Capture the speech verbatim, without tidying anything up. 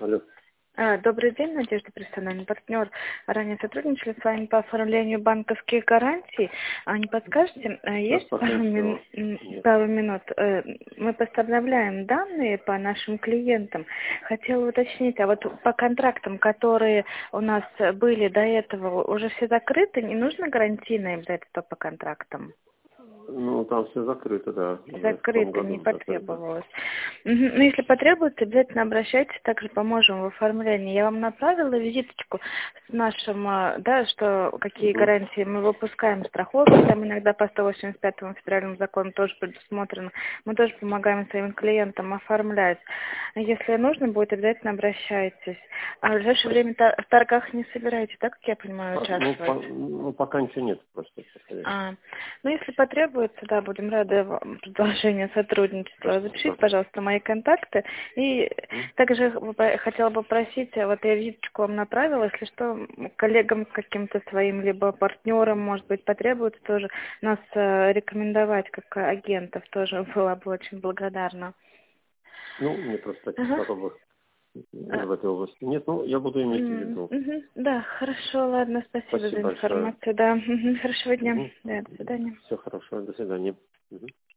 Алло. А, Добрый день, Надежда, профессиональный партнер. Ранее сотрудничали с вами по оформлению банковских гарантий. А не подскажете, а Сейчас есть пока пару, мин- еще м, нет. пару минут? Э, Мы поставляем данные по нашим клиентам. Хотела уточнить, а вот по контрактам, которые у нас были до этого, уже все закрыты? Не нужно гарантийное обязательство по контрактам? Ну, там все закрыто, да. Уже в том Закрыто, не году закрыто. потребовалось. Мгм. Ну, если потребуется, обязательно обращайтесь, также поможем в оформлении. Я вам направила визиточку с нашим, а, да, что какие Угу. гарантии мы выпускаем, страховки, там иногда по сто восемьдесят пятому федеральному закону тоже предусмотрено. Мы тоже помогаем своим клиентам оформлять. Если нужно будет, обязательно обращайтесь. А в ближайшее время та- в торгах не собираетесь, да, как я понимаю, По- Ну, по- участвовать? ну, пока ничего нет просто. А, ну, если потребуется, да, будем рады вам продолжению сотрудничества. Запишите, Спасибо. пожалуйста, мои контакты. И Мгм. также бы- хотела бы просить, вот я визиточку вам направила, если что, коллегам каким-то своим, либо партнерам, может быть, потребуется тоже нас э, рекомендовать как агентов, тоже была бы очень благодарна. Ну, мне просто таких Ага. особых А, в этой области нет. Ну, я буду иметь в м, виду. мгм. Да, хорошо, ладно, спасибо за Спасибо большое. информацию, да. Мгм. Хорошего дня. Угу. Да, до свидания. Все хорошо. До свидания. Мгм.